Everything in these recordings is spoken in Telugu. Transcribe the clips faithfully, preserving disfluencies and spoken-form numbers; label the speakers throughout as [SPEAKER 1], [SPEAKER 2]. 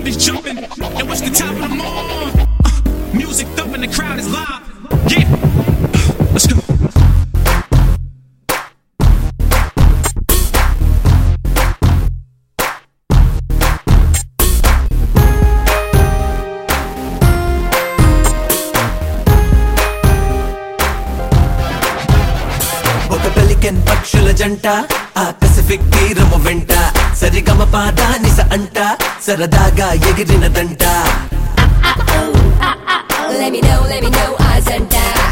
[SPEAKER 1] booties jumping. And what's the top of the morning? Uh, music thumping, the crowd is live. Yeah, uh, let's go.
[SPEAKER 2] పక్షుల జంట ఆ పసిఫిక్ తీరము వెంట సరిగమ పాదానిస అంట సరదాగా ఎగిరినదంట.
[SPEAKER 3] Let me know, let me know అజంట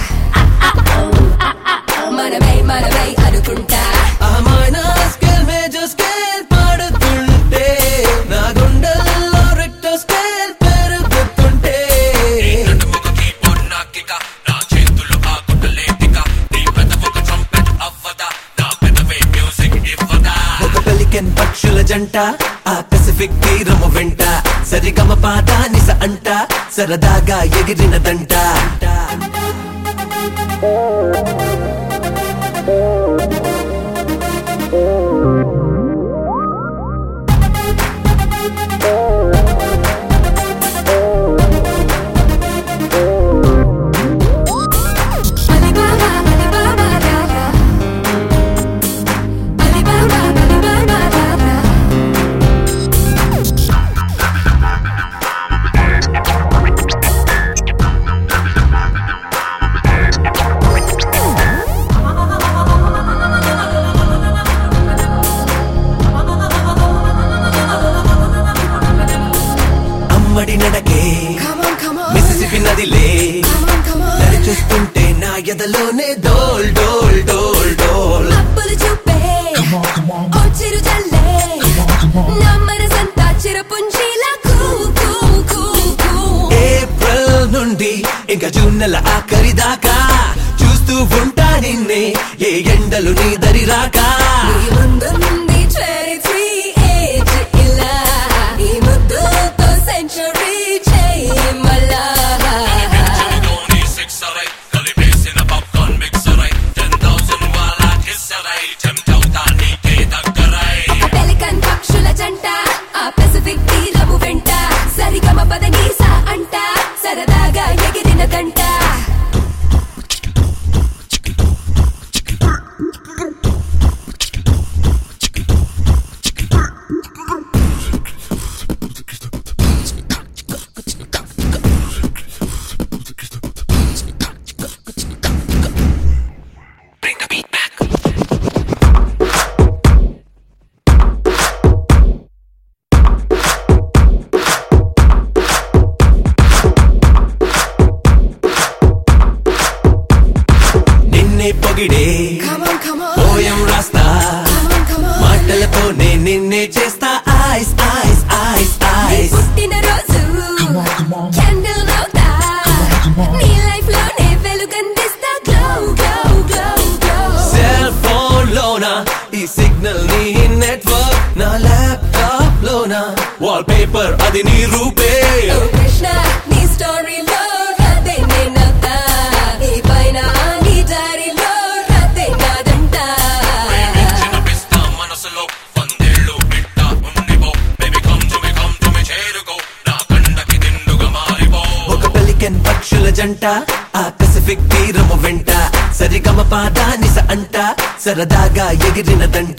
[SPEAKER 3] మనమై మనమై అనుకుంటా.
[SPEAKER 2] ఆ మైనర్ స్కేల్ మేజర్ స్కేల్ పాడుతుంటే నా గుండెల్లో రెక్టర్ స్కేల్ పెరుగుతుంటే పక్షుల జంట ఆ పసిఫిక్ తీరము వెంట సరిగమ పాదానిస అంట సరదాగా ఎగిరినదంట. మడి నడకే మిసిసిపి నదిలే నడిచొస్తుంటే నా ఎదలోనే డోల్ డోల్ డోల్ డోల్
[SPEAKER 3] అప్పులు చూపే ఓ చిరు జల్లే నా మనసంతా చిరపుంజీలా కూ కూ కూ కూ.
[SPEAKER 2] ఏప్రిల్ నుండి ఇంకా జూన్ నెల ఆఖరి దాకా చూస్తూ ఉంటా నిన్నే ఏ ఎండలు నీ దరి రాకా.
[SPEAKER 3] నీ ముందుంది twenty-three ఏజ్ ఇలా ఈ ముద్దుతో సెంచరీ చేయి మళ్ళా. ఒక పెలికన్ పక్షుల జంట ఆ పసిఫిక్ తీరము వెంట సరిగమ పదనీసా అంట సరదాగా ఎగిరినదంట.
[SPEAKER 2] పొగిడే పోయం రాస్తా మాటలతోనే నిన్నే చేస్తా ఐస్ ఐస్ ఐస్ ఐస్.
[SPEAKER 3] పుట్టిన రోజు క్యాండిల్ నవ్వుతా నీ లైఫ్ లోనే వెలుగందిస్తా glow glow glow glow.
[SPEAKER 2] Cell phone లోన ఈ సిగ్నల్ నీ నెట్వర్క్ నా ల్యాప్టాప్ లోన వాల్ పేపర్ అది నీ రూపే.
[SPEAKER 3] ఓ కృష్ణ నీ స్టోరీలో రాతే నేనవుతా ఈ పైన నీ డైరీలో రాతే నాదంట.
[SPEAKER 2] ఒక పెలికన్ పక్షుల జంట ఆ పసిఫిక్ తీరము వెంట సరిగమ పాదానిస అంట సరదాగా ఎగిరినదంట.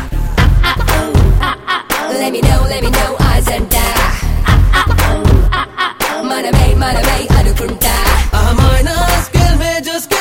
[SPEAKER 3] Let me know, let me know అజంట మనమై మనమై అనుకుంటా.
[SPEAKER 2] ఆ మైనర్ స్కేల్ మేజర్ స్కేల్